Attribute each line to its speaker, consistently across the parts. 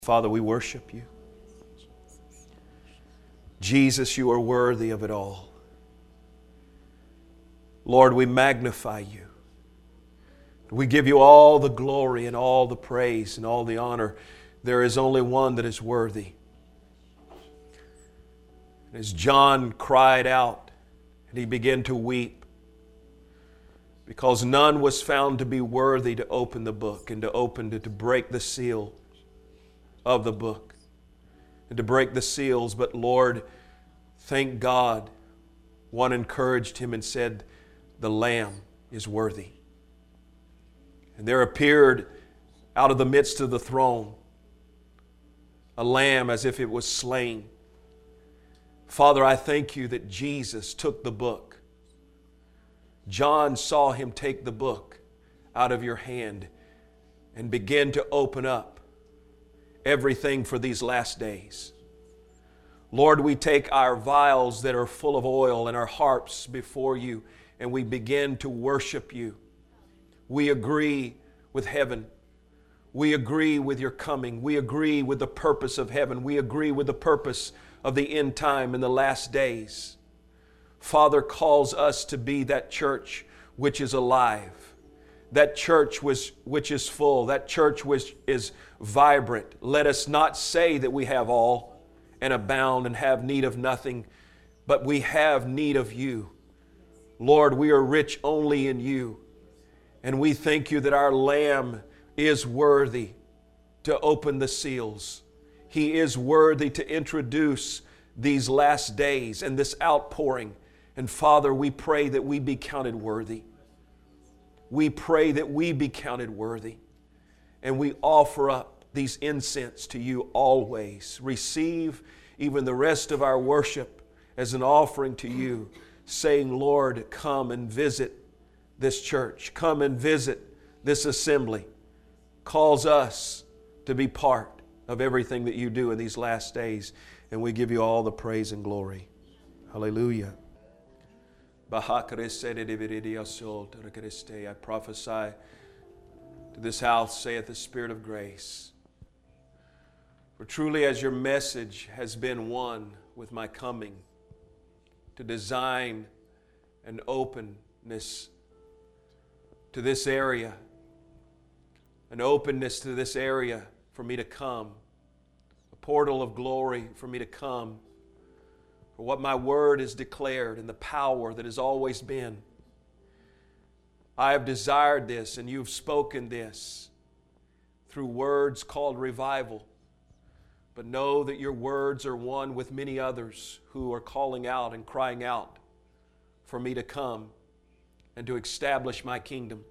Speaker 1: Father, we worship you. Jesus, you are worthy of it all. Lord, we magnify you. We give you all the glory and all the praise and all the honor. There is only one that is worthy. As John cried out and he began to weep, because none was found to be worthy to open the book and to break the seal of the book and to break the seals. But Lord, thank God, one encouraged him and said, the Lamb is worthy. And there appeared out of the midst of the throne a lamb as if it was slain. Father, I thank you that Jesus took the book. John saw him take the book out of your hand and begin to open up everything for these last days. Lord, we take our vials that are full of oil and our harps before you, and we begin to worship you. We agree with heaven. We agree with your coming. We agree with the purpose of heaven. We agree with the purpose of the end time and the last days. Father calls us to be that church which is alive, that church which is full, that church which is vibrant. Let us not say that we have all and abound and have need of nothing, but we have need of you. Lord, we are rich only in you, and we thank you that our Lamb is worthy to open the seals. He is worthy to introduce these last days and this outpouring. And Father, we pray that we be counted worthy. We pray that we be counted worthy. And we offer up these incense to you always. Receive even the rest of our worship as an offering to you, saying, Lord, come and visit this church. Come and visit this assembly. Calls us to be part of everything that you do in these last days. And we give you all the praise and glory. Hallelujah. I prophesy to this house, saith the Spirit of grace. For truly as your message has been one with my coming, to design an openness to this area, an openness to this area for me to come, a portal of glory for me to come, for what my word is declared and the power that has always been. I have desired this, and you've spoken this through words called revival. But know that your words are one with many others who are calling out and crying out for me to come and to establish my kingdom.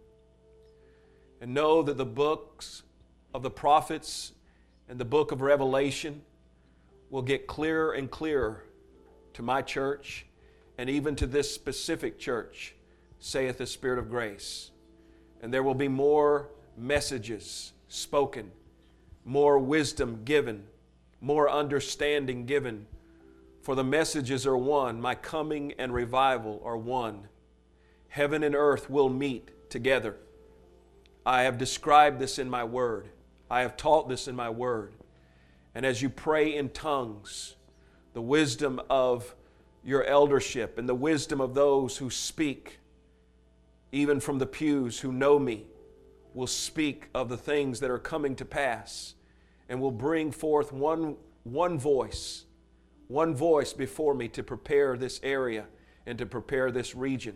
Speaker 1: And know that the books of the prophets and the book of Revelation will get clearer and clearer to my church and even to this specific church, saith the Spirit of grace. And there will be more messages spoken, more wisdom given, more understanding given. For the messages are one. My coming and revival are one. Heaven and earth will meet together. I have described this in my word. I have taught this in my word. And as you pray in tongues, the wisdom of your eldership and the wisdom of those who speak, even from the pews who know me, will speak of the things that are coming to pass and will bring forth one voice before me to prepare this area and to prepare this region.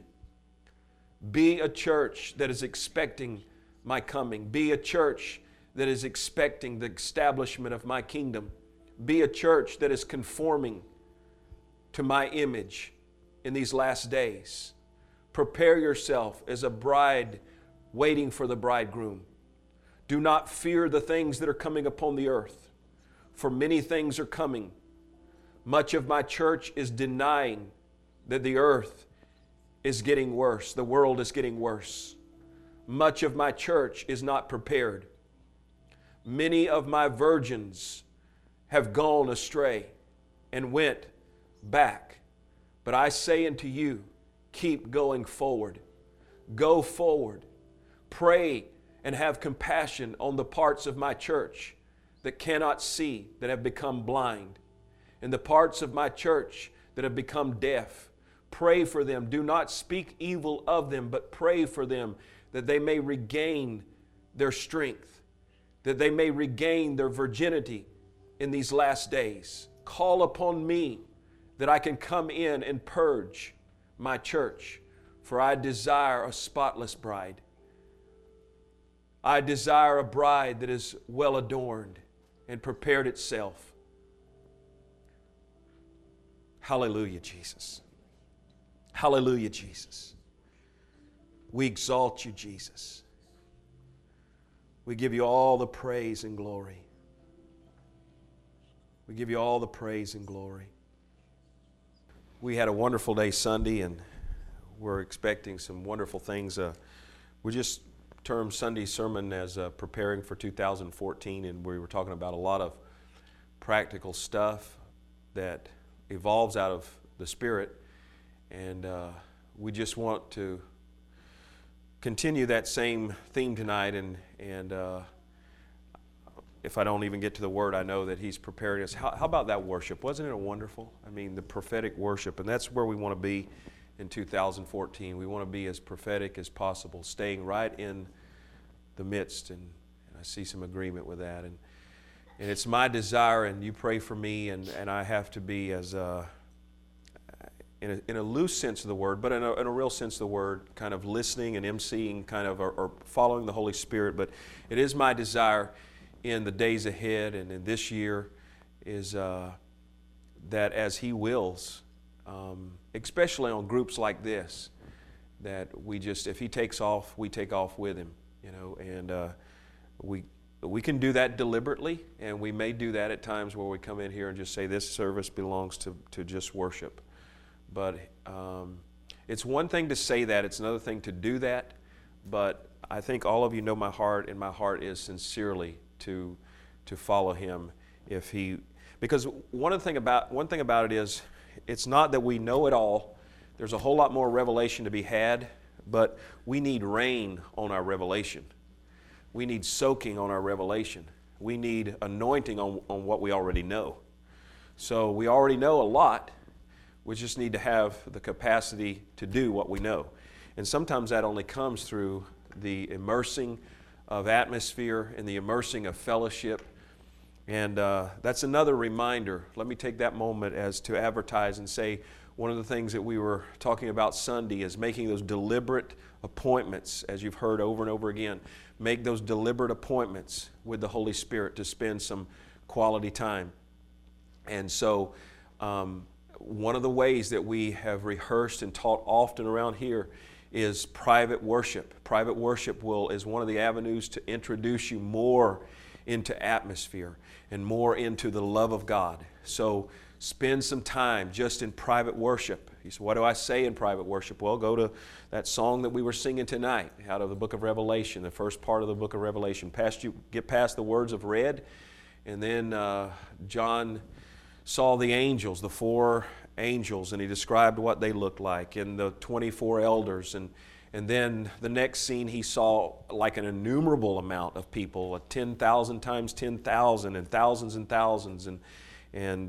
Speaker 1: Be a church that is expecting my coming. Be a church that is expecting the establishment of my kingdom. Be a church that is conforming to my image in these last days. Prepare yourself as a bride waiting for the bridegroom. Do not fear the things that are coming upon the earth, for many things are coming. Much of my church is denying that the earth is getting worse, the world is getting worse. Much of my church is not prepared. Many of my virgins have gone astray and went back. But I say unto you, keep going forward. Go forward. Pray and have compassion on the parts of my church that cannot see, that have become blind, and the parts of my church that have become deaf. Pray for them. Do not speak evil of them, but pray for them that they may regain their strength, that they may regain their virginity in these last days. Call upon me that I can come in and purge my church, for I desire a spotless bride. I desire a bride that is well adorned and prepared itself. Hallelujah, Jesus. Hallelujah, Jesus. We exalt you, Jesus. We give you all the praise and glory. We give you all the praise and glory. We had a wonderful day Sunday, and we're expecting some wonderful things. We just termed Sunday's sermon as preparing for 2014, and we were talking about a lot of practical stuff that evolves out of the Spirit, and we just want to continue that same theme tonight, and if I don't even get to the word, I know that He's preparing us. How about that worship? Wasn't it wonderful? I mean, the prophetic worship, and that's where we want to be in 2014. We want to be as prophetic as possible, staying right in the midst, and I see some agreement with that. And it's my desire, and you pray for me, and I have to be as in a loose sense of the word, but in a real sense of the word, kind of listening and emceeing, kind of, or following the Holy Spirit. But it is my desire in the days ahead and in this year is that as He wills, especially on groups like this, that we just, if He takes off, we take off with Him, you know, and we can do that deliberately, and we may do that at times where we come in here and just say this service belongs to just worship. But it's one thing to say that, it's another thing to do that. But I think all of you know my heart, and my heart is sincerely to follow Him. Because one thing about it is, it's not that we know it all. There's a whole lot more revelation to be had, but we need rain on our revelation. We need soaking on our revelation. We need anointing on what we already know. So we already know a lot. We just need to have the capacity to do what we know. And sometimes that only comes through the immersing of atmosphere and the immersing of fellowship. And that's another reminder. Let me take that moment as to advertise and say one of the things that we were talking about Sunday is making those deliberate appointments, as you've heard over and over again. Make those deliberate appointments with the Holy Spirit to spend some quality time. And so one of the ways that we have rehearsed and taught often around here is private worship. Private worship is one of the avenues to introduce you more into atmosphere and more into the love of God. So spend some time just in private worship. You say, what do I say in private worship? Well, go to that song that we were singing tonight out of the book of Revelation, the first part of the book of Revelation. Get past the words of red, and then John saw the angels, the 4 angels, and he described what they looked like, and the 24 elders, and then the next scene he saw like an innumerable amount of people, 10,000 times 10,000, and thousands, and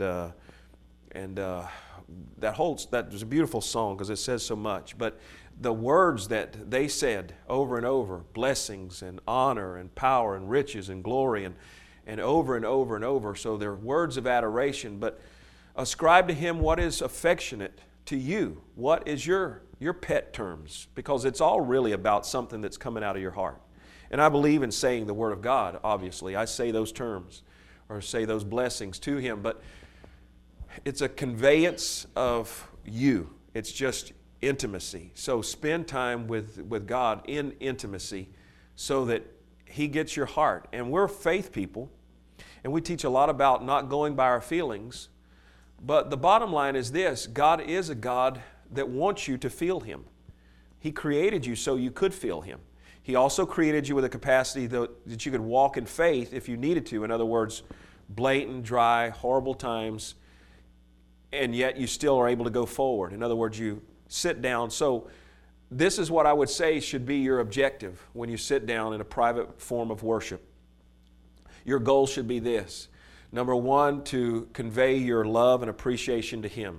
Speaker 1: that was a beautiful song because it says so much. But the words that they said over and over, blessings and honor and power and riches and glory, and over and over and over. So they're words of adoration, but ascribe to Him what is affectionate to you. What is your pet terms? Because it's all really about something that's coming out of your heart. And I believe in saying the Word of God, obviously. I say those terms or say those blessings to Him, but it's a conveyance of you. It's just intimacy. So spend time with God in intimacy so that He gets your heart. And we're faith people, and we teach a lot about not going by our feelings. But the bottom line is this: God is a God that wants you to feel Him. He created you so you could feel Him. He also created you with a capacity that you could walk in faith if you needed to. In other words, blatant, dry, horrible times, and yet you still are able to go forward. In other words, you sit down. So this is what I would say should be your objective when you sit down in a private form of worship. Your goal should be this. Number one, to convey your love and appreciation to Him,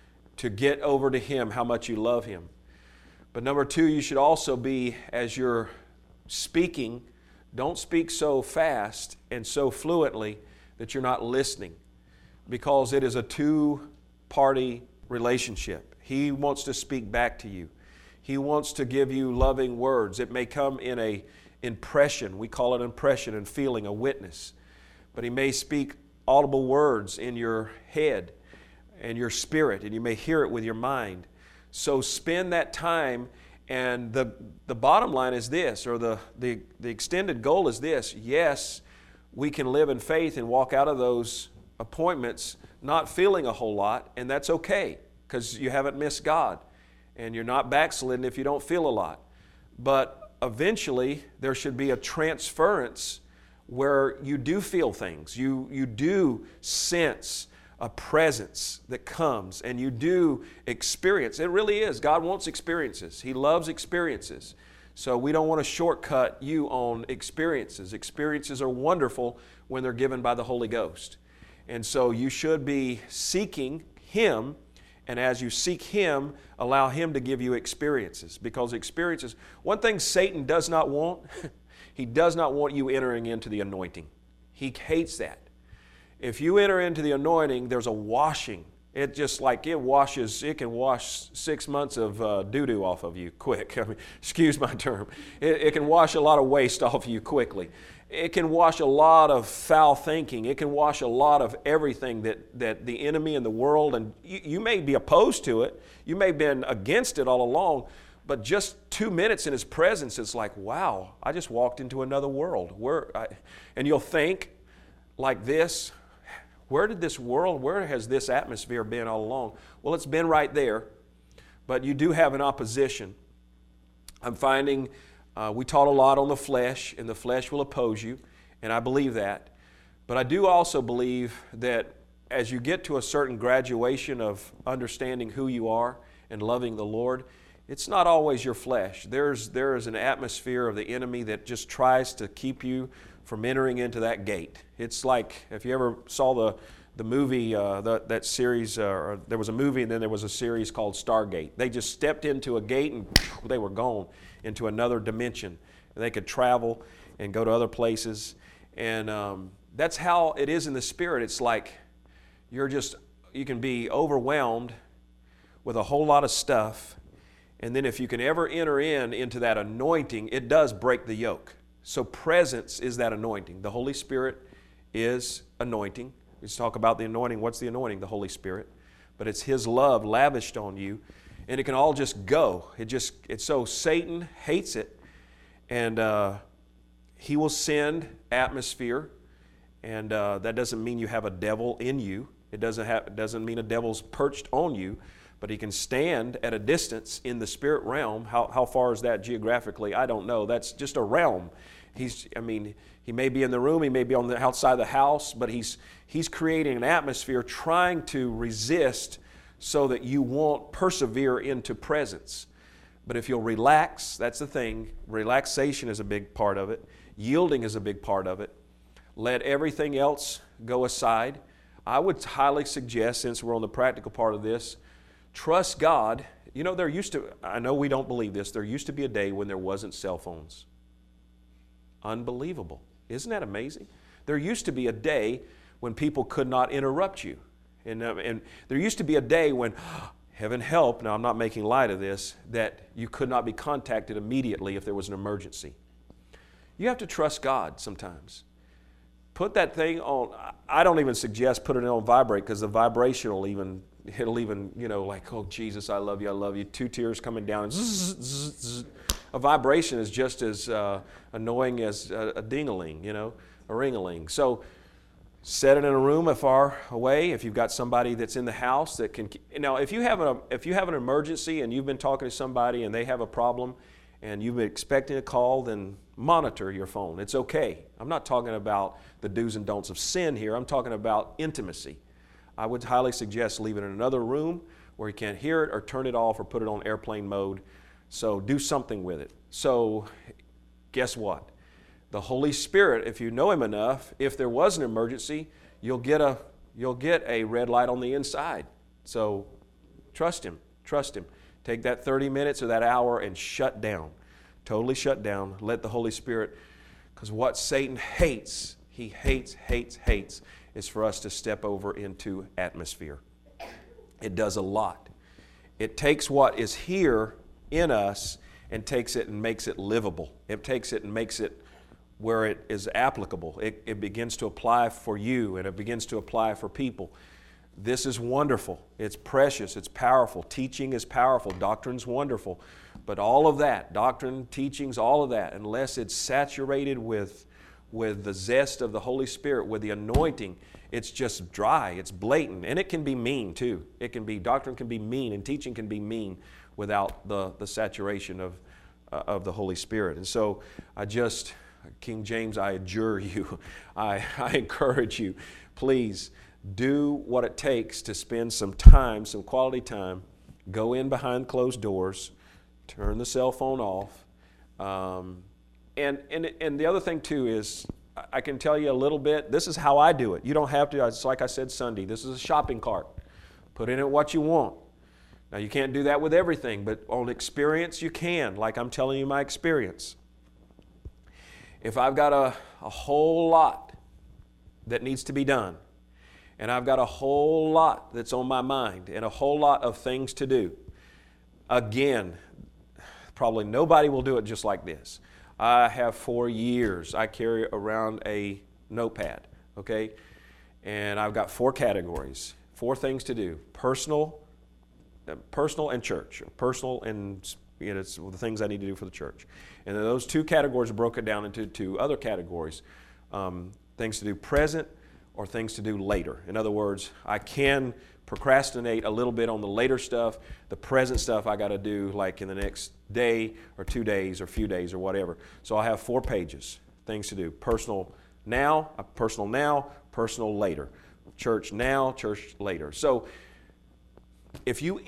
Speaker 1: to get over to Him how much you love Him. But number two, you should also be, as you're speaking, don't speak so fast and so fluently that you're not listening, because it is a two-party relationship. He wants to speak back to you. He wants to give you loving words. It may come in a impression. We call it impression and feeling, a witness. But He may speak audible words in your head and your spirit, and you may hear it with your mind. So spend that time, and the bottom line is this, or the extended goal is this. Yes, we can live in faith and walk out of those appointments not feeling a whole lot, and that's okay, because you haven't missed God, and you're not backslidden if you don't feel a lot. But eventually, there should be a transference where you do feel things. You do sense a presence that comes, and you do experience. It really is. God wants experiences. He loves experiences. So we don't want to shortcut you on experiences. Experiences are wonderful when they're given by the Holy Ghost. And so you should be seeking Him, and as you seek Him, allow Him to give you experiences. Because experiences, one thing Satan does not want, he does not want you entering into the anointing. He hates that. If you enter into the anointing, there's a washing. It just like it can wash 6 months of doo-doo off of you quick. I mean, excuse my term. It can wash a lot of waste off of you quickly. It can wash a lot of foul thinking. It can wash a lot of everything that the enemy and the world, and you may be opposed to it. You may have been against it all along, but just 2 minutes in His presence, it's like, wow, I just walked into another world. And you'll think like this, where has this atmosphere been all along? Well, it's been right there, but you do have an opposition. I'm finding we taught a lot on the flesh, and the flesh will oppose you, and I believe that. But I do also believe that as you get to a certain graduation of understanding who you are and loving the Lord, it's not always your flesh. There is an atmosphere of the enemy that just tries to keep you from entering into that gate. It's like, if you ever saw the movie, that series, or there was a movie and then there was a series called Stargate. They just stepped into a gate and they were gone into another dimension. And they could travel and go to other places. And that's how it is in the Spirit. It's like you can be overwhelmed with a whole lot of stuff. And then if you can ever enter into that anointing, it does break the yoke. So presence is that anointing. The Holy Spirit is anointing. Let's talk about the anointing. What's the anointing? The Holy Spirit. But it's His love lavished on you, and it can all just go. It's so Satan hates it, and he will send atmosphere, and that doesn't mean you have a devil in you. It doesn't mean a devil's perched on you, but he can stand at a distance in the spirit realm. How far is that geographically? I don't know. That's just a realm. He may be in the room, he may be on the outside of the house, but he's creating an atmosphere trying to resist so that you won't persevere into presence. But if you'll relax, that's the thing. Relaxation is a big part of it. Yielding is a big part of it. Let everything else go aside. I would highly suggest, since we're on the practical part of this, trust God. You know, I know we don't believe this, there used to be a day when there wasn't cell phones. Unbelievable. Isn't that amazing? There used to be a day when people could not interrupt you. And there used to be a day when, heaven help, now I'm not making light of this, that you could not be contacted immediately if there was an emergency. You have to trust God sometimes. Put that thing on, I don't even suggest putting it on vibrate, because the vibration will even, like, oh, Jesus, I love you, 2 tears coming down, and zzz, zzz, zzz. A vibration is just as annoying as a ding-a-ling, a ring-a-ling. So set it in a room far away. If you've got somebody that's in the house that can. Now, if you have an emergency and you've been talking to somebody and they have a problem and you've been expecting a call, then monitor your phone. It's okay. I'm not talking about the do's and don'ts of sin here. I'm talking about intimacy. I would highly suggest leaving it in another room where you can't hear it, or turn it off, or put it on airplane mode. So do something with it. So guess what? The Holy Spirit, if you know Him enough, if there was an emergency, you'll get a red light on the inside. So trust Him. Trust Him. Take that 30 minutes or that hour and shut down. Totally shut down. Let the Holy Spirit, because what Satan hates, he hates, is for us to step over into atmosphere. It does a lot. It takes what is here in us and takes it and makes it livable. It takes it and makes it where it is applicable. It begins to apply for you, and it begins to apply for people. This is wonderful. It's precious. It's powerful. Teaching is powerful. Doctrine's wonderful. But all of that, doctrine, teachings, all of that, unless it's saturated with the zest of the Holy Spirit, with the anointing, it's just dry. It's blatant. And it can be mean too. Doctrine can be mean, and teaching can be mean without the saturation of the Holy Spirit. And so King James, I adjure you, I encourage you, please do what it takes to spend some time, some quality time, go in behind closed doors, turn the cell phone off. And the other thing too is, I can tell you a little bit, this is how I do it. You don't have to, it's like I said Sunday, this is a shopping cart. Put in it what you want. Now you can't do that with everything, but on experience you can, like I'm telling you my experience. If I've got a whole lot that needs to be done, and I've got a whole lot that's on my mind, and a whole lot of things to do, again, probably nobody will do it just like this. I have for years, I carry around a notepad, okay? And I've got 4 categories, 4 things to do. Personal and church. Personal and it's the things I need to do for the church. And then those 2 categories are broken down into 2 other categories. Things to do present or things to do later. In other words, I can procrastinate a little bit on the later stuff. The present stuff I got to do like in the next day or 2 days or few days or whatever. So I have 4 pages, things to do. Personal now, personal later. Church now, church later. So if you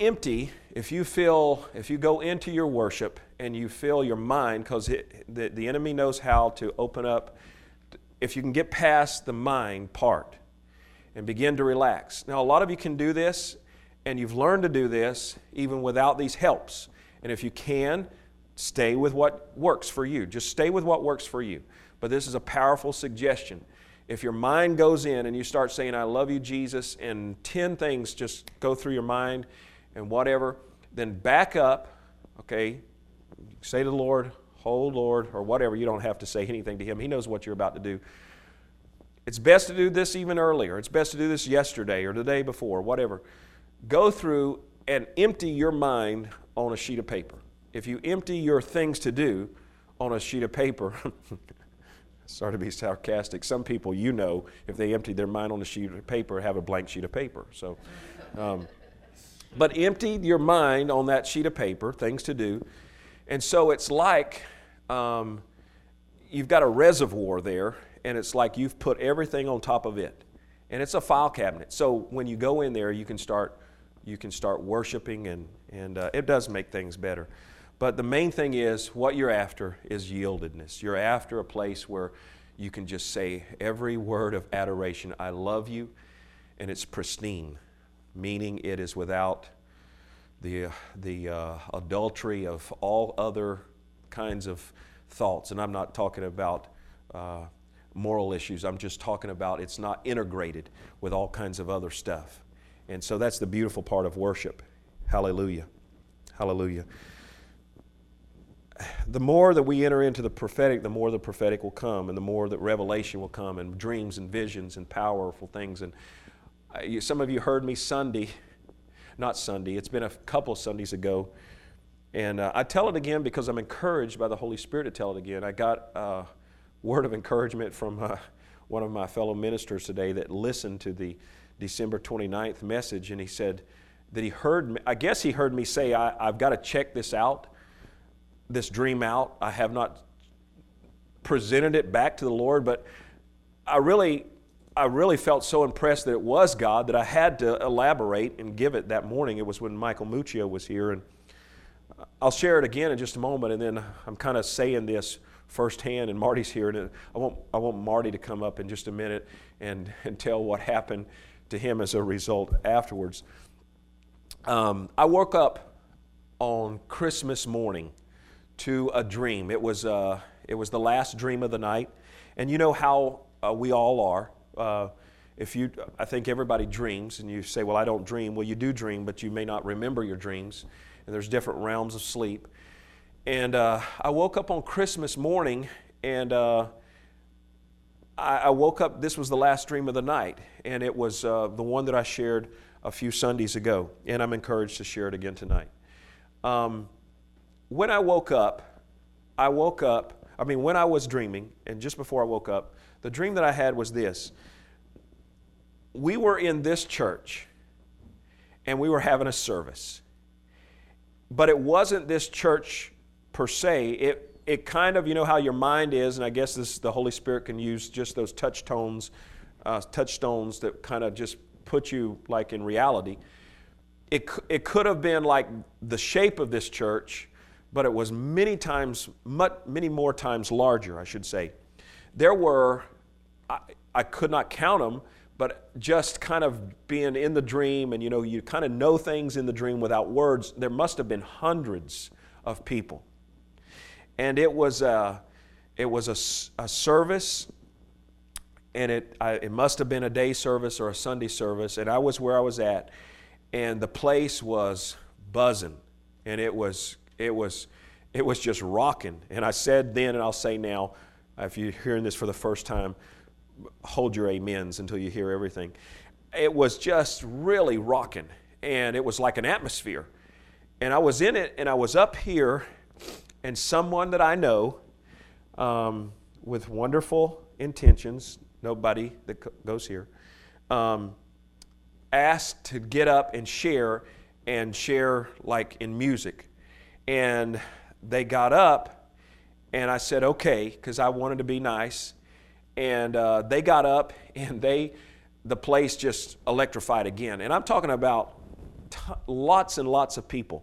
Speaker 1: go into your worship and you fill your mind, because the enemy knows how to open up, if you can get past the mind part and begin to relax. Now, a lot of you can do this, and you've learned to do this even without these helps. And if you can, stay with what works for you. Just stay with what works for you. But this is a powerful suggestion. If your mind goes in and you start saying, I love you, Jesus, and 10 things just go through your mind and whatever, then back up, okay? Say to the Lord, oh Lord, or whatever. You don't have to say anything to Him. He knows what you're about to do. It's best to do this even earlier. It's best to do this yesterday or the day before, whatever. Go through and empty your mind on a sheet of paper. If you empty your things to do on a sheet of paper, sorry to be sarcastic, some people, if they empty their mind on a sheet of paper, have a blank sheet of paper. So, but empty your mind on that sheet of paper, things to do. And so it's like you've got a reservoir there, and it's like you've put everything on top of it. And it's a file cabinet. So when you go in there, you can start worshiping, and it does make things better. But the main thing is, what you're after is yieldedness. You're after a place where you can just say every word of adoration, I love you, and it's pristine, meaning it is without the adultery of all other kinds of thoughts. And I'm not talking about moral issues. I'm just talking about it's not integrated with all kinds of other stuff. And so that's the beautiful part of worship. Hallelujah. Hallelujah. The more that we enter into the prophetic, the more the prophetic will come, and the more that revelation will come, and dreams and visions and powerful things. And some of you heard me not Sunday, it's been a couple of Sundays ago, and I tell it again because I'm encouraged by the Holy Spirit to tell it again. I got a word of encouragement from one of my fellow ministers today that listened to the December 29th message, and he said that he heard me, I guess he heard me say, I've got to check this dream out. I have not presented it back to the Lord, but I really felt so impressed that it was God that I had to elaborate and give it that morning. It was when Michael Muccio was here, and I'll share it again in just a moment, and then I'm kind of saying this firsthand, and Marty's here, and I want Marty to come up in just a minute and tell what happened to him as a result afterwards. I woke up on Christmas morning to a dream. It was the last dream of the night, and you know how we all are. I think everybody dreams, and you say, well, I don't dream. Well, you do dream, but you may not remember your dreams, and there's different realms of sleep. And I woke up on Christmas morning, and I woke up, this was the last dream of the night, and it was the one that I shared a few Sundays ago, and I'm encouraged to share it again tonight. When I woke up, when I was dreaming, and just before I woke up, the dream that I had was this. We were in this church, and we were having a service. But it wasn't this church per se. It kind of, you know how your mind is, and I guess the Holy Spirit can use just those touchstones that kind of just put you like in reality. It could have been like the shape of this church, but it was many more times larger, I should say. There were, I could not count them, but just kind of being in the dream, and you kind of know things in the dream without words, there must have been hundreds of people. And it was a service, and it must have been a day service or a Sunday service, and I was where I was at, and the place was buzzing, and it was just rocking. And I said then, and I'll say now, if you're hearing this for the first time, hold your amens until you hear everything. It was just really rocking, and it was like an atmosphere. And I was in it, and I was up here, and someone that I know with wonderful intentions, nobody that goes here, asked to get up and share like in music. And they got up, and I said, okay, because I wanted to be nice. And they got up, and the place just electrified again. And I'm talking about lots and lots of people.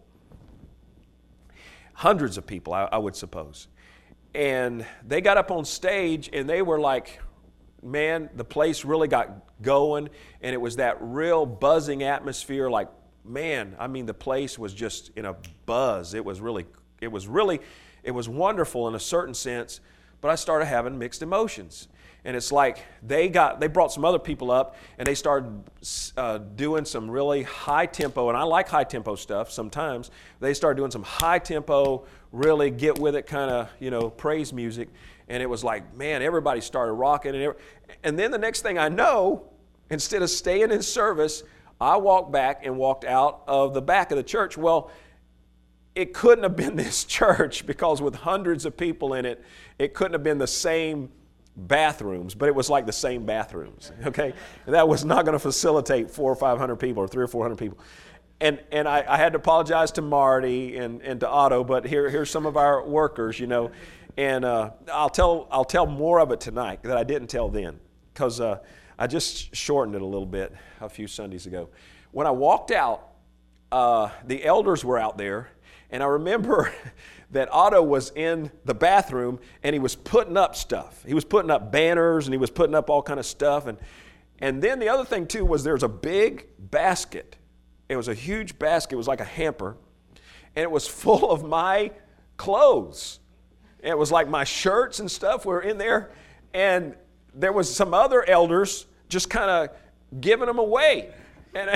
Speaker 1: Hundreds of people, I would suppose. And they got up on stage, and they were like, man, the place really got going, and it was that real buzzing atmosphere. Like, man, the place was just in a buzz. It was wonderful in a certain sense, but I started having mixed emotions. And it's like they brought some other people up, and they started doing some really high tempo, and I like high tempo stuff sometimes. They started doing some high tempo, really get with it kind of, praise music. And it was like, man, everybody started rocking. And then the next thing I know, instead of staying in service, I walked back and walked out of the back of the church. Well, it couldn't have been this church, because with hundreds of people in it, it couldn't have been the same bathrooms, but it was like the same bathrooms, okay? And that was not going to facilitate 400 or 500 people or 300 or 400 people. And I had to apologize to Marty and to Otto, but here's some of our workers, and I'll tell more of it tonight that I didn't tell then, because I just shortened it a little bit a few Sundays ago. When I walked out, the elders were out there, and I remember that Otto was in the bathroom, and he was putting up stuff. He was putting up banners, and he was putting up all kind of stuff. And then the other thing, too, was there's a big basket. It was a huge basket. It was like a hamper, and it was full of my clothes. And it was like my shirts and stuff were in there, and there was some other elders just kind of giving them away. And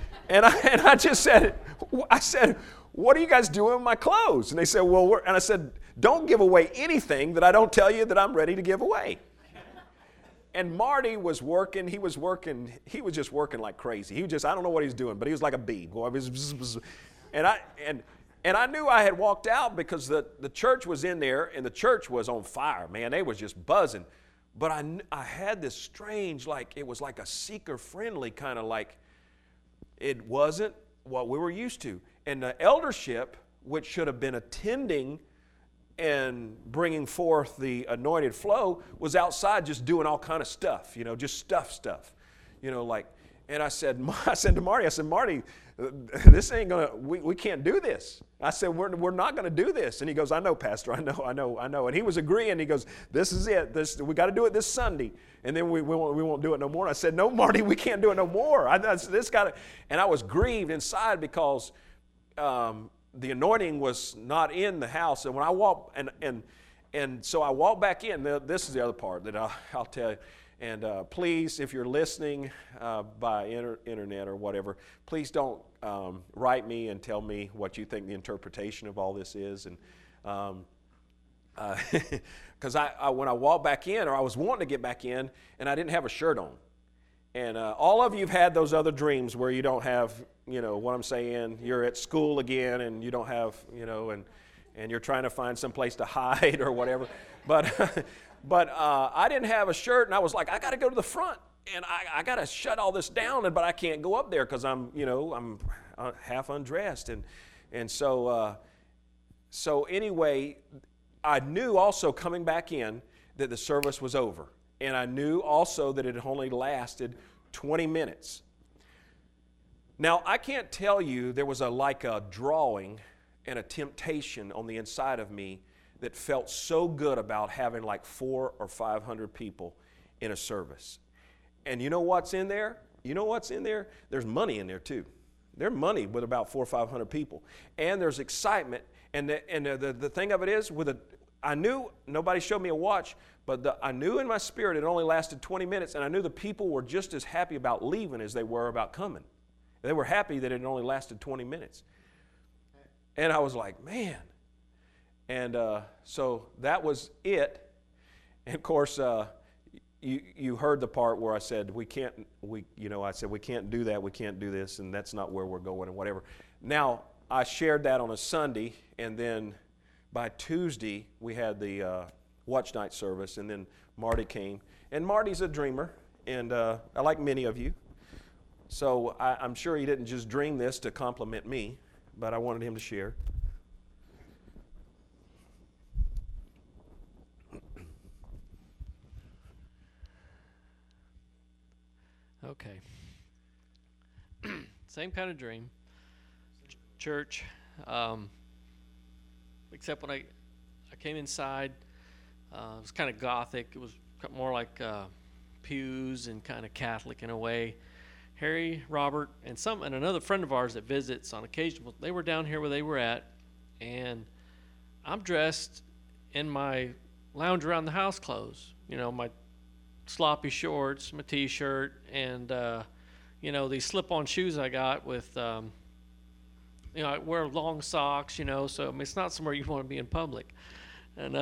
Speaker 1: I just said, what are you guys doing with my clothes? And they said, and I said, don't give away anything that I don't tell you that I'm ready to give away. And Marty was working. He was just working like crazy. I don't know what he was doing, but he was like a bee. And I knew I had walked out because the church was in there, and the church was on fire, man. They was just buzzing. But I had this strange, like, it was like a seeker-friendly kind of like, it wasn't what we were used to. And the eldership, which should have been attending and bringing forth the anointed flow, was outside just doing all kind of stuff, just stuff, like, And I said to Marty, Marty, this ain't gonna, we can't do this. I said, we're not gonna do this. And he goes, I know, Pastor, I know. And he was agreeing. He goes, this is it. We got to do it this Sunday, and then we won't do it no more. And I said, no, Marty, we can't do it no more. And I was grieved inside because the anointing was not in the house. And when I walked, and so I walked back in. This is the other part that I'll tell you. And please, if you're listening by internet or whatever, please don't write me and tell me what you think the interpretation of all this is. And because when I walked back in, or I was wanting to get back in, and I didn't have a shirt on. And all of you have had those other dreams where you don't have, what I'm saying, you're at school again and you don't have, and you're trying to find some place to hide or whatever. But I didn't have a shirt, and I was like, I got to go to the front, and I got to shut all this down, but I can't go up there because I'm half undressed. And so anyway, I knew also coming back in that the service was over. And I knew also that it had only lasted 20 minutes. Now, I can't tell you there was like a drawing and a temptation on the inside of me that felt so good about having like 400 or 500 people in a service. And you know what's in there? There's money in there too. There's money with about 400 or 500 people. And there's excitement. And the thing of it is, I knew, nobody showed me a watch, but I knew in my spirit it only lasted 20 minutes, and I knew the people were just as happy about leaving as they were about coming. They were happy that it only lasted 20 minutes. And I was like, man. And so that was it. And of course, you heard the part where I said, we can't do that, we can't do this, and that's not where we're going and whatever. Now, I shared that on a Sunday, and then by Tuesday, we had the watch night service, and then Marty came. And Marty's a dreamer, and I like many of you. So I'm sure he didn't just dream this to compliment me, but I wanted him to share.
Speaker 2: Okay. Same kind of dream. Church. Except when I came inside, it was kind of gothic. It was more like pews and kind of Catholic in a way. Harry, Robert, and another friend of ours that visits on occasion, they were down here where they were at, and I'm dressed in my lounge around the house clothes. My sloppy shorts, my T-shirt, and these slip-on shoes I got with. I wear long socks, so it's not somewhere you want to be in public. And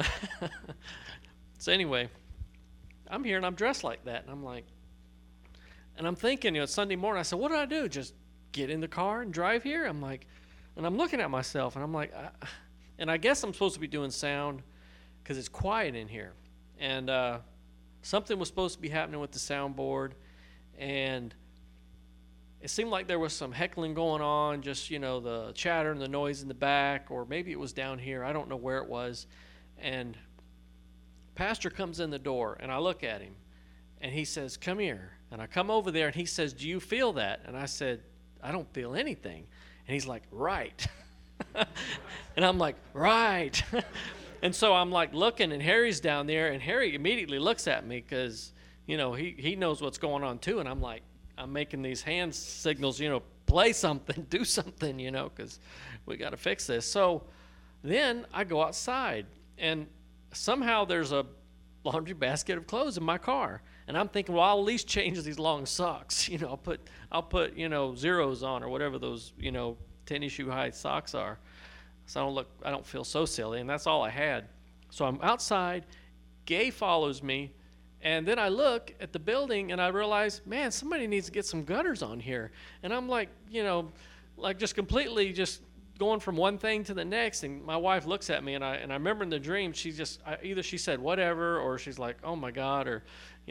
Speaker 2: so anyway, I'm here and I'm dressed like that. And I'm like, and I'm thinking, it's Sunday morning. I said, what do I do? Just get in the car and drive here? I'm like, and I'm looking at myself and I'm like, and I guess I'm supposed to be doing sound because it's quiet in here. And something was supposed to be happening with the soundboard. And it seemed like there was some heckling going on, just, the chatter and the noise in the back, or maybe it was down here. I don't know where it was. And Pastor comes in the door, and I look at him, and he says, come here. And I come over there, and he says, do you feel that? And I said, I don't feel anything. And he's like, right. And I'm like, right. And so I'm like looking, and Harry's down there, and Harry immediately looks at me because, he knows what's going on too. And I'm like, I'm making these hand signals, play something, do something, because we got to fix this. So then I go outside, and somehow there's a laundry basket of clothes in my car. And I'm thinking, well, I'll at least change these long socks. I'll put zeros on or whatever those, tennis shoe high socks are. So I don't feel so silly. And that's all I had. So I'm outside. Gay follows me. And then I look at the building and I realize, man, somebody needs to get some gutters on here. And I'm like, just completely just going from one thing to the next. And my wife looks at me and I remember in the dream, either she said whatever, or she's like, oh my God, or,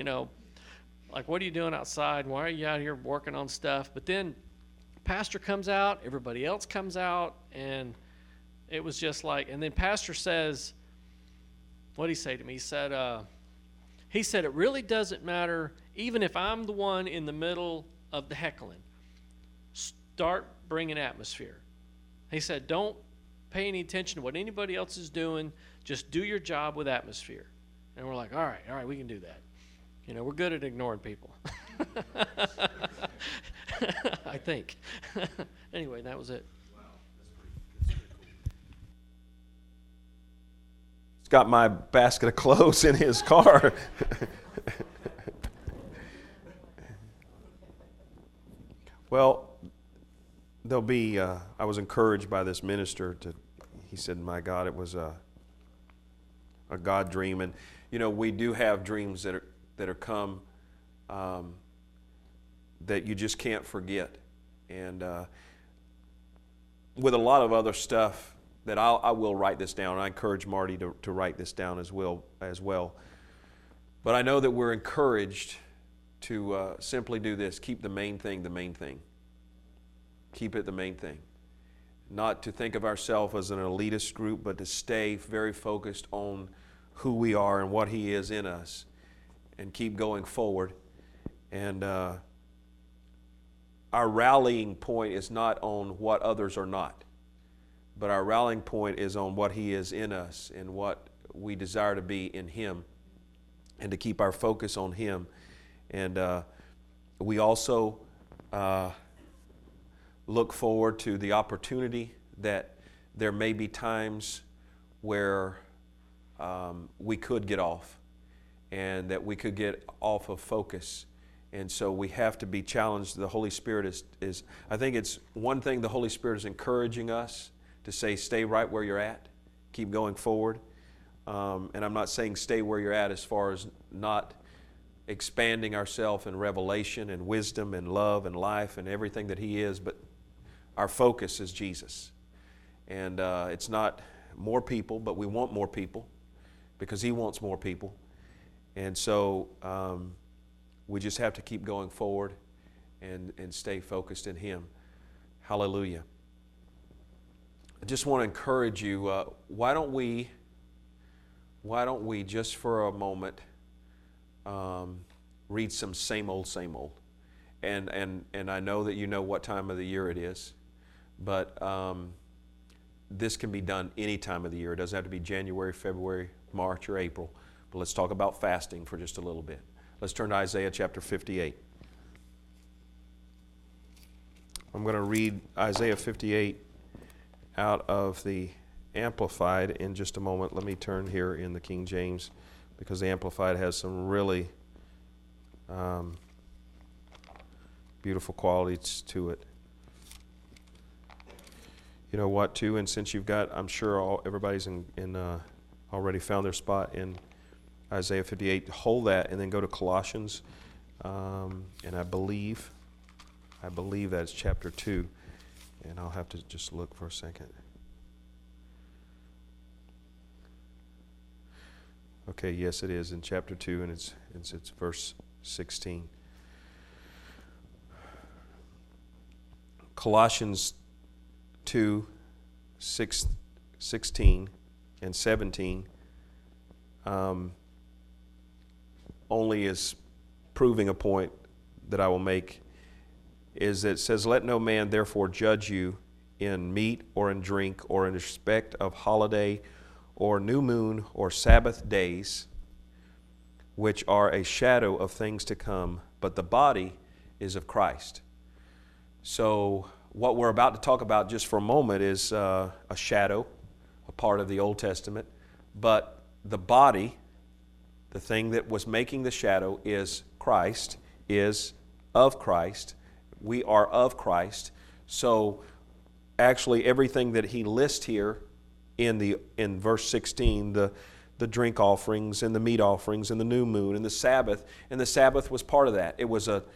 Speaker 2: like, what are you doing outside? Why are you out here working on stuff? But then Pastor comes out, everybody else comes out, and it was just like, and then Pastor says, what did he say to me? He said, it really doesn't matter, even if I'm the one in the middle of the heckling. Start bringing atmosphere. He said, don't pay any attention to what anybody else is doing. Just do your job with atmosphere. And we're like, all right, we can do that. We're good at ignoring people. I think. Anyway, that was it.
Speaker 1: Wow, that's pretty cool. He's got my basket of clothes in his car. Well, there'll be, I was encouraged by this minister he said, my God, it was a God dream. And, we do have dreams that are come that you just can't forget. And with a lot of other stuff that I will write this down. I encourage Marty to write this down as well. But I know that we're encouraged to simply do this. Keep the main thing the main thing. Keep it the main thing. Not to think of ourselves as an elitist group, but to stay very focused on who we are and what He is in us, and keep going forward. And our rallying point is not on what others are not, but our rallying point is on what He is in us and what we desire to be in Him, and to keep our focus on Him. And we also look forward to the opportunity that there may be times where we could get off, and that we could get off of focus. And so we have to be challenged. The Holy Spirit is I think it's one thing the Holy Spirit is encouraging us to say, stay right where you're at, keep going forward. And I'm not saying stay where you're at as far as not expanding ourselves in revelation and wisdom and love and life and everything that He is, but our focus is Jesus. And it's not more people, but we want more people because He wants more people. And so we just have to keep going forward and stay focused in Him. Hallelujah. I just want to encourage you, why don't we just for a moment read some same old. And I know that you know what time of the year it is, but this can be done any time of the year. It doesn't have to be January, February, March, or April. But let's talk about fasting for just a little bit. Let's turn to Isaiah chapter 58. I'm going to read Isaiah 58 out of the Amplified in just a moment. Let me turn here in the King James, because the Amplified has some really beautiful qualities to it. You know what, too? And since you've got, I'm sure everybody's already found their spot in Isaiah 58, hold that and then go to Colossians. And I believe that's chapter 2. And I'll have to just look for a second. Okay, yes, it is in chapter 2, and it's verse 16. Colossians 2, 16 and 17 only is proving a point that I will make, is that it says, let no man therefore judge you in meat or in drink or in respect of holiday or new moon or Sabbath days, which are a shadow of things to come, but the body is of Christ. So what we're about to talk about just for a moment is a shadow, a part of the Old Testament, but the body, the thing that was making the shadow, is Christ, is of Christ. We are of Christ. So actually everything that he lists here in verse 16, the drink offerings and the meat offerings and the new moon and the Sabbath was part of that. It was a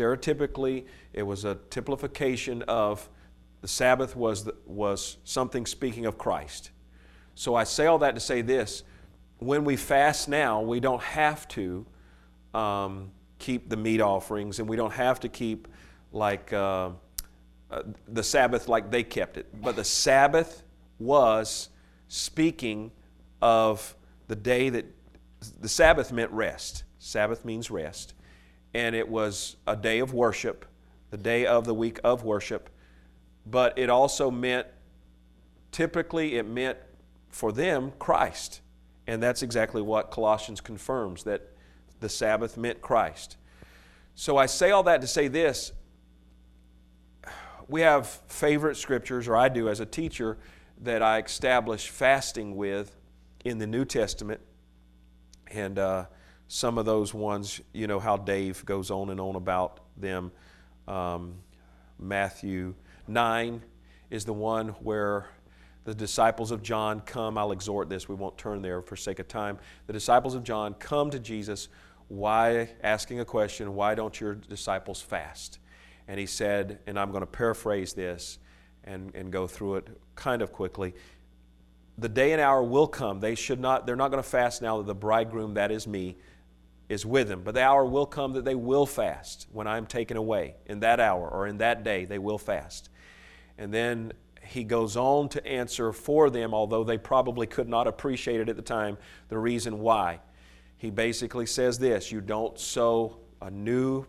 Speaker 1: typification of the Sabbath was something speaking of Christ. So I say all that to say this: when we fast now, we don't have to keep the meat offerings, and we don't have to keep like the Sabbath like they kept it. But the Sabbath was speaking of the day that the Sabbath meant rest. Sabbath means rest. And it was a day of worship the day of the week of worship. But it also meant, typically it meant for them Christ. And that's exactly what Colossians confirms, that the Sabbath meant Christ. So I say all that to say this. We have favorite scriptures, or I do as a teacher, that I establish fasting with in the New Testament. And some of those ones, you know how Dave goes on and on about them. Matthew 9 is the one where the disciples of John come. I'll exhort this. We won't turn there for sake of time. The disciples of John come to Jesus, asking a question, why don't your disciples fast? And he said, and I'm going to paraphrase this and go through it kind of quickly. The day and hour will come. They're not going to fast now that the bridegroom, that is me, is with them. But the hour will come that they will fast when I'm taken away. In that hour or in that day, they will fast. And then he goes on to answer for them, although they probably could not appreciate it at the time, the reason why. He basically says this: you don't sew a new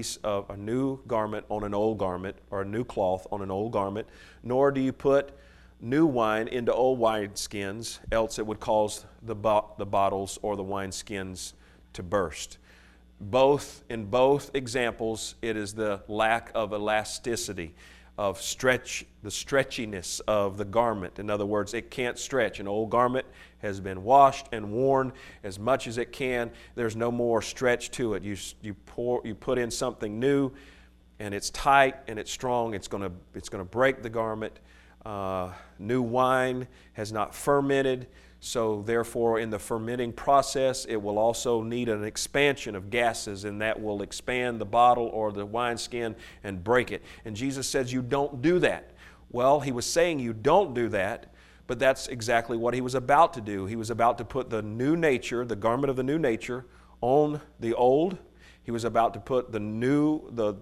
Speaker 1: garment on an old garment, or a new cloth on an old garment, nor do you put new wine into old wineskins, else it would cause the bottles or the wineskins to burst. In both examples, it is the lack of elasticity, of the stretchiness of the garment. In other words, it can't stretch. An old garment has been washed and worn as much as it can. There's no more stretch to it. You put in something new, and it's tight and it's strong. It's going to break the garment. New wine has not fermented, so therefore in the fermenting process it will also need an expansion of gases, and that will expand the bottle or the wineskin and break it. And Jesus says you don't do that. Well, he was saying you don't do that, but that's exactly what he was about to do. He was about to put the new nature, the garment of the new nature, on the old. He was about to put the new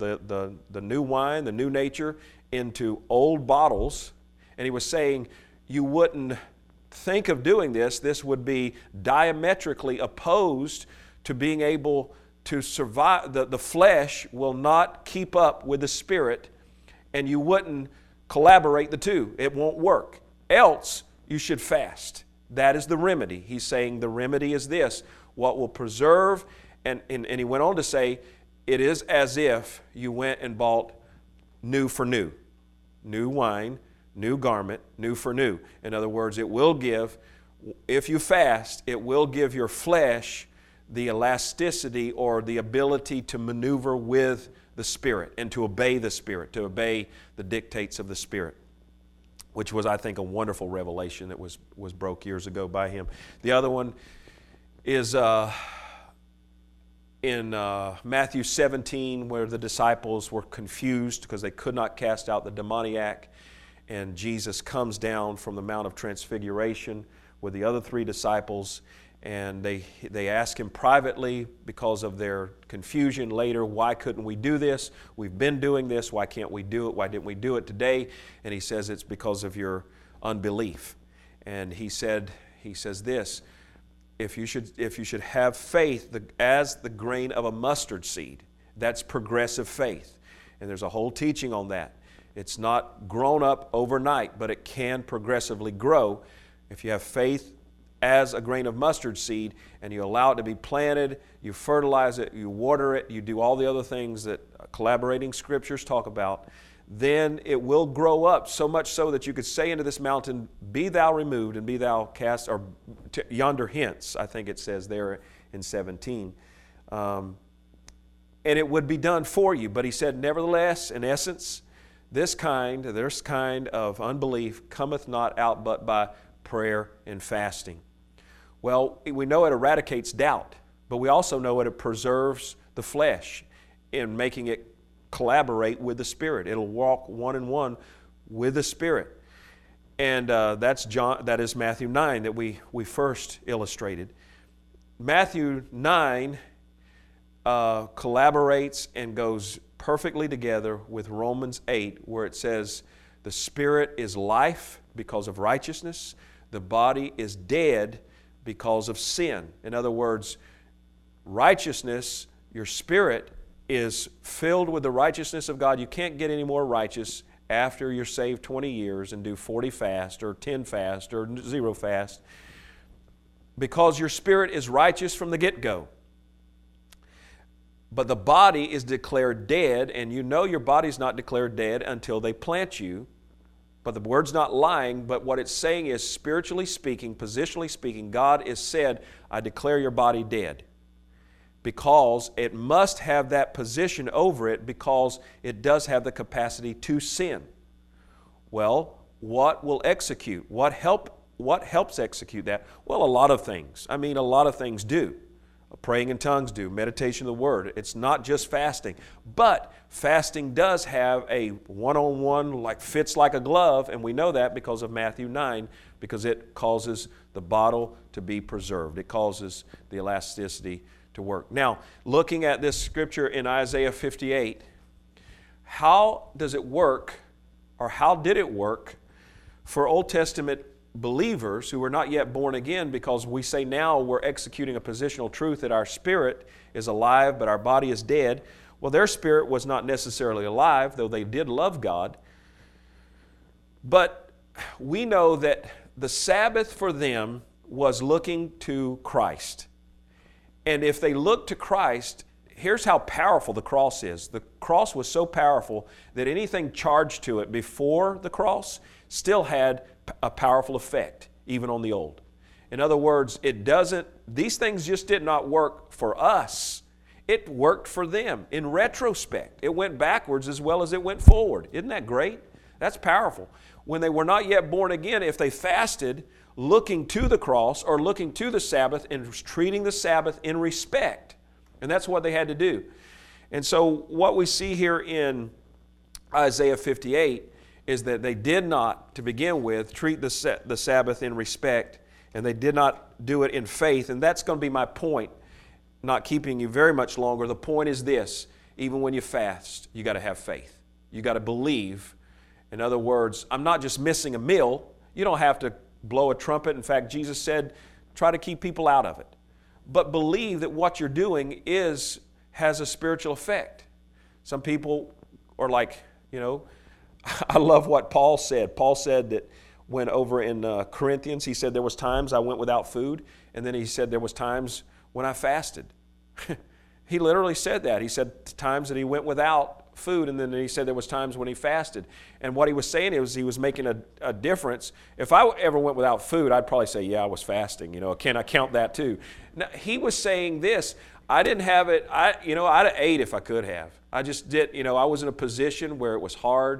Speaker 1: wine, the new nature, into old bottles. And he was saying, you wouldn't think of doing this. This would be diametrically opposed to being able to survive. The flesh will not keep up with the spirit, and you wouldn't collaborate the two. It won't work. Else, you should fast. That is the remedy. He's saying the remedy is this: what will preserve, and he went on to say, it is as if you went and bought new for new. New wine, new garment, new for new. In other words, it will give, if you fast, it will give your flesh the elasticity or the ability to maneuver with the Spirit and to obey the Spirit, to obey the dictates of the Spirit, which was, I think, a wonderful revelation that was broke years ago by him. The other one is in Matthew 17, where the disciples were confused because they could not cast out the demoniac. And Jesus comes down from the Mount of Transfiguration with the other three disciples, and they ask him privately, because of their confusion later, why couldn't we do this? We've been doing this. Why can't we do it? Why didn't we do it today? And he says it's because of your unbelief. And he says this: if you should have faith as the grain of a mustard seed, that's progressive faith. And there's a whole teaching on that. It's not grown up overnight, but it can progressively grow. If you have faith as a grain of mustard seed and you allow it to be planted, you fertilize it, you water it, you do all the other things that collaborating scriptures talk about, then it will grow up, so much so that you could say unto this mountain, be thou removed and be thou cast, or yonder hence, I think it says there in 17. And it would be done for you. But he said, nevertheless, in essence, this kind of unbelief cometh not out but by prayer and fasting. Well, we know it eradicates doubt, but we also know it preserves the flesh in making it collaborate with the Spirit. It'll walk one and one with the Spirit. And that is Matthew 9 that we first illustrated. Matthew 9 collaborates and goes perfectly together with Romans 8, where it says the spirit is life because of righteousness, the body is dead because of sin. In other words, righteousness, your spirit is filled with the righteousness of God. You can't get any more righteous after you're saved 20 years and do 40 fast or 10 fast or 0 fast, because your spirit is righteous from the get-go. But the body is declared dead, and you know your body's not declared dead until they plant you. But the word's not lying, but what it's saying is, spiritually speaking, positionally speaking, God has said, I declare your body dead. Because it must have that position over it, because it does have the capacity to sin. Well, what will execute? What helps execute that? Well, a lot of things. A lot of things do. Praying in tongues do, meditation of the Word. It's not just fasting. But fasting does have a one-on-one, fits like a glove, and we know that because of Matthew 9, because it causes the bottle to be preserved. It causes the elasticity to work. Now, looking at this scripture in Isaiah 58, how does it work, or how did it work for Old Testament believers who were not yet born again? Because we say now we're executing a positional truth that our spirit is alive but our body is dead. Well, their spirit was not necessarily alive, though they did love God. But we know that the Sabbath for them was looking to Christ. And if they look to Christ, here's how powerful the cross is. The cross was so powerful that anything charged to it before the cross still had a powerful effect, even on the old. In other words, these things just did not work for us. It worked for them. In retrospect, it went backwards as well as it went forward. Isn't that great? That's powerful. When they were not yet born again, if they fasted looking to the cross or looking to the Sabbath and treating the Sabbath in respect, and that's what they had to do. And so what we see here in Isaiah 58 is that they did not, to begin with, treat the Sabbath in respect, and they did not do it in faith. And that's going to be my point, not keeping you very much longer. The point is this: even when you fast, you got to have faith. You got to believe. In other words, I'm not just missing a meal. You don't have to blow a trumpet. In fact, Jesus said, try to keep people out of it. But believe that what you're doing has a spiritual effect. Some people are like, I love what Paul said. Paul said that when over in Corinthians, he said there was times I went without food, and then he said there was times when I fasted. He literally said that. He said times that he went without food, and then he said there was times when he fasted. And what he was saying is he was making a difference. If I ever went without food, I'd probably say, yeah, I was fasting. Can I count that too? Now, he was saying this: I didn't have it. I'd have ate if I could have. I just did. I was in a position where it was hard.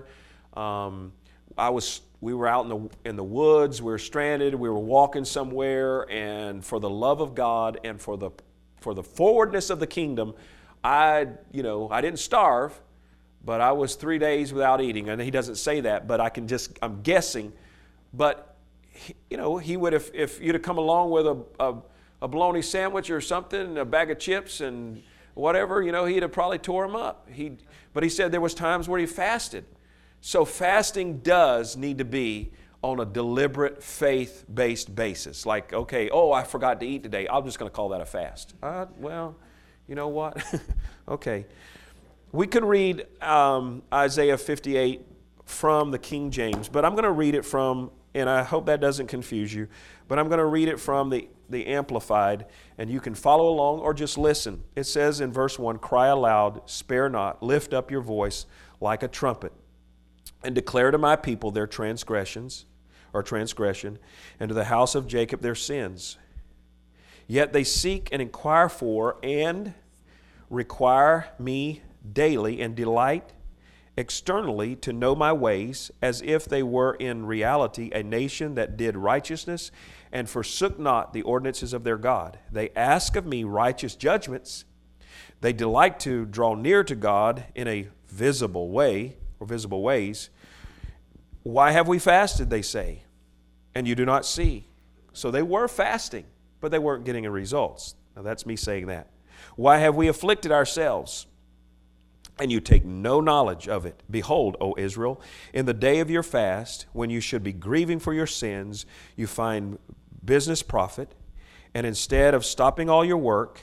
Speaker 1: We were out in the woods. We were stranded. We were walking somewhere, and for the love of God and for the forwardness of the kingdom, I didn't starve, but I was 3 days without eating. And he doesn't say that, but I'm guessing. But he would have, if you'd have come along with a bologna sandwich or something, a bag of chips and whatever, he'd have probably tore him up. But he said there was times where he fasted. So fasting does need to be on a deliberate faith-based basis. Like, okay, I forgot to eat today. I'm just going to call that a fast. Well, you know what? Okay. We could read Isaiah 58 from the King James, but I'm going to read it from, and I hope that doesn't confuse you, but I'm going to read it from the Amplified, and you can follow along or just listen. It says in verse 1, "Cry aloud, spare not, lift up your voice like a trumpet, and declare to my people their transgression, and to the house of Jacob their sins. Yet they seek and inquire for and require me daily, and delight externally to know my ways, as if they were in reality a nation that did righteousness and forsook not the ordinances of their God. They ask of me righteous judgments. They delight to draw near to God in a visible way, or visible ways. Why have we fasted, they say, and you do not see?" So they were fasting, but they weren't getting any results. Now that's me saying that. "Why have we afflicted ourselves, and you take no knowledge of it? Behold, O Israel, in the day of your fast, when you should be grieving for your sins, you find business profit, and instead of stopping all your work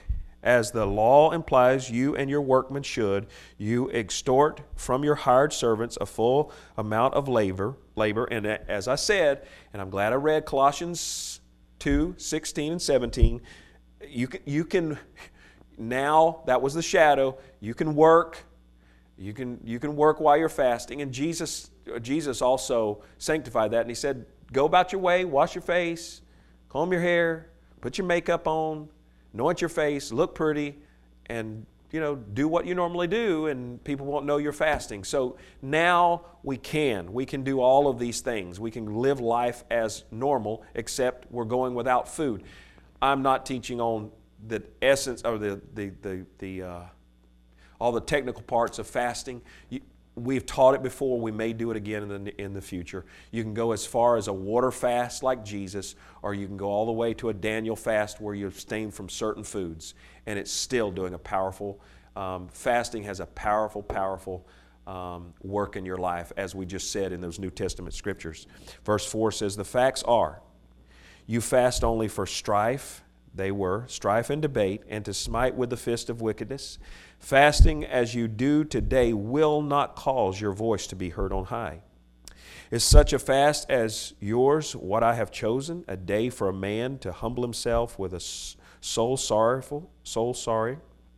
Speaker 1: as the law implies you and your workmen should. You extort from your hired servants a full amount of labor. And as I said, and I'm glad I read Colossians 2:16 and 17, you can now, that was the shadow, you can work. You can work while you're fasting. And Jesus also sanctified that. And he said, go about your way, wash your face, comb your hair, put your makeup on, anoint your face, look pretty, and do what you normally do, and people won't know you're fasting. So now we can do all of these things. We can live life as normal, except we're going without food. I'm not teaching on the essence or all the technical parts of fasting. We've taught it before. We may do it again in the future. You can go as far as a water fast like Jesus, or you can go all the way to a Daniel fast where you abstain from certain foods, and it's still doing a powerful, fasting has a powerful work in your life, as we just said in those New Testament scriptures. Verse 4 says, the facts are, you fast only for strife. They were strife and debate, and to smite with the fist of wickedness. Fasting as you do today will not cause your voice to be heard on high. Is such a fast as yours what I have chosen, a day for a man to humble himself with a soul sorry?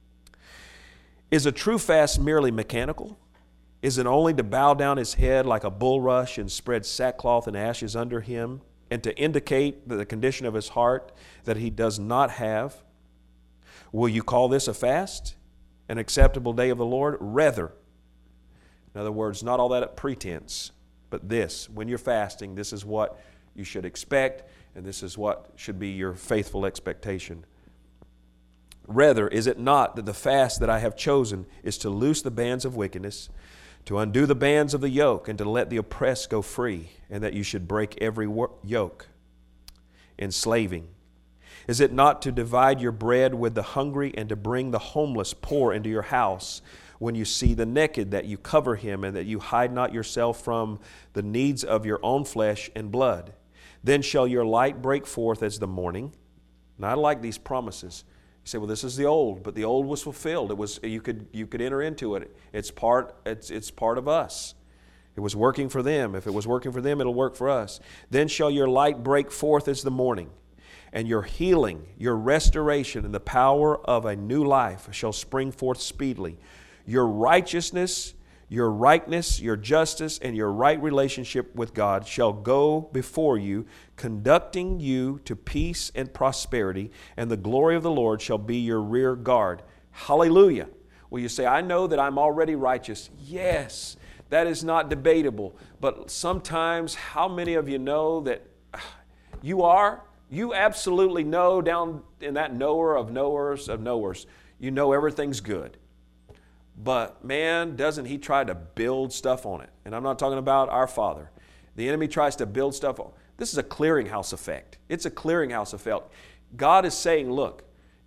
Speaker 1: Is a true fast merely mechanical? Is it only to bow down his head like a bulrush and spread sackcloth and ashes under him, and to indicate the condition of his heart that he does not have? Will you call this a fast, an acceptable day of the Lord? Rather, in other words, not all that pretense, but this, when you're fasting, this is what you should expect, and this is what should be your faithful expectation. Rather, is it not that the fast that I have chosen is to loose the bands of wickedness, to undo the bands of the yoke, and to let the oppressed go free, and that you should break every yoke, enslaving? Is it not to divide your bread with the hungry, and to bring the homeless poor into your house? When you see the naked, that you cover him, and that you hide not yourself from the needs of your own flesh and blood? Then shall your light break forth as the morning. And I like these promises. You say, well, this is the old, but the old was fulfilled. It was you could enter into it. It's part of us. It was working for them. If it was working for them, it'll work for us. Then shall your light break forth as the morning, and your healing, your restoration, and the power of a new life shall spring forth speedily. Your righteousness, your rightness, your justice, and your right relationship with God shall go before you, conducting you to peace and prosperity, and the glory of the Lord shall be your rear guard. Hallelujah. Will you say, I know that I'm already righteous? Yes, that is not debatable. But sometimes, how many of you know that you are? You absolutely know down in that knower of knowers of knowers, you know everything's good. But man, doesn't he try to build stuff on it? And I'm not talking about our Father. The enemy tries to build stuff on. This is a clearinghouse effect. It's a clearinghouse effect. God is saying, look,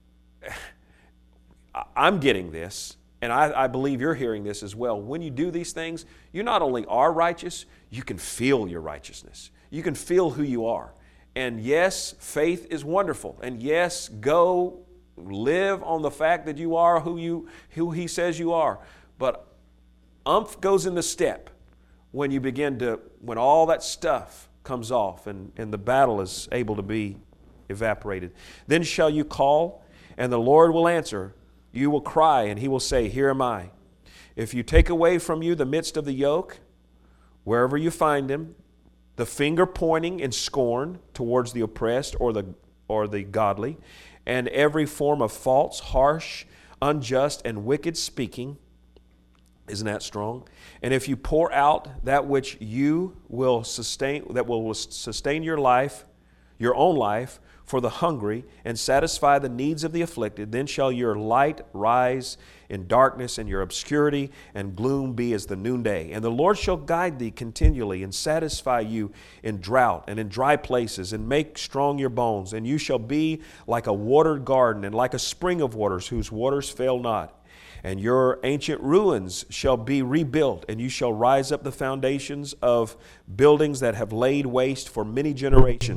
Speaker 1: I'm getting this, and I believe you're hearing this as well. When you do these things, you not only are righteous, you can feel your righteousness. You can feel who you are. And yes, faith is wonderful. And yes, go live on the fact that you are who He says you are. But goes into step when you when all that stuff comes off and the battle is able to be evaporated. Then shall you call, and the Lord will answer. You will cry, and He will say, here am I. If you take away from you the midst of the yoke, wherever you find him, the finger pointing in scorn towards the oppressed or the godly, and every form of false, harsh, unjust, and wicked speaking. Isn't that strong? And if you pour out that which you will sustain, that will sustain your life, your own life, for the hungry, and satisfy the needs of the afflicted, then shall your light rise in darkness, and your obscurity and gloom be as the noonday. And the Lord shall guide thee continually, and satisfy you in drought and in dry places, and make strong your bones. And you shall be like a watered garden, and like a spring of waters, whose waters fail not. And your ancient ruins shall be rebuilt, and you shall rise up the foundations of buildings that have laid waste for many generations.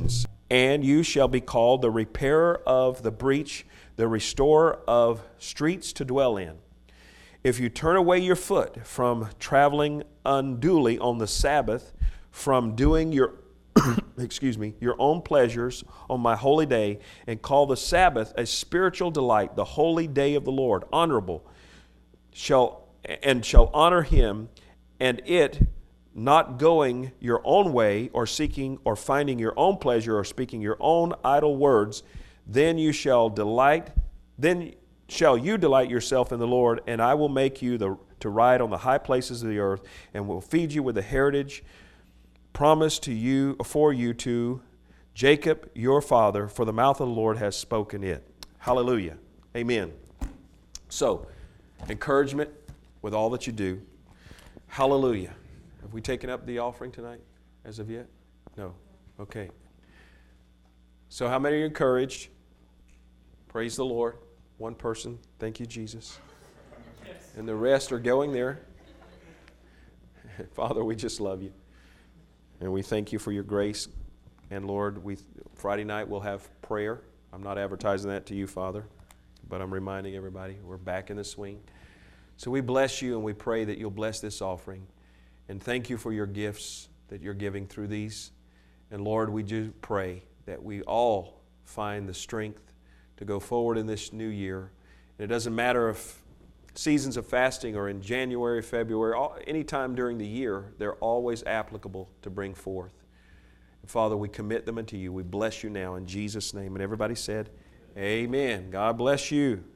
Speaker 1: and you shall be called the repairer of the breach, the restorer of streets to dwell in. If you turn away your foot from traveling unduly on the Sabbath, from doing your your own pleasures on my holy day, and call the Sabbath a spiritual delight, the holy day of the Lord, honorable, shall honor him, and it not going your own way, or seeking or finding your own pleasure, or speaking your own idle words, then you shall delight yourself in the Lord, and I will make you to ride on the high places of the earth, and will feed you with the heritage promised for you to Jacob your father, for the mouth of the Lord has spoken it. Hallelujah. Amen. So, encouragement with all that you do. Hallelujah. Have we taken up the offering tonight as of yet? No. Okay. So how many are encouraged? Praise the Lord. One person. Thank you, Jesus. And the rest are going there. Father, we just love you. And we thank you for your grace. And Lord, Friday night we'll have prayer. I'm not advertising that to you, Father, but I'm reminding everybody we're back in the swing. So we bless you, and we pray that you'll bless this offering. And thank you for your gifts that you're giving through these. And Lord, we do pray that we all find the strength to go forward in this new year. And it doesn't matter if seasons of fasting are in January, February, any time during the year, they're always applicable to bring forth. And Father, we commit them unto you. We bless you now in Jesus' name. And everybody said, amen. God bless you.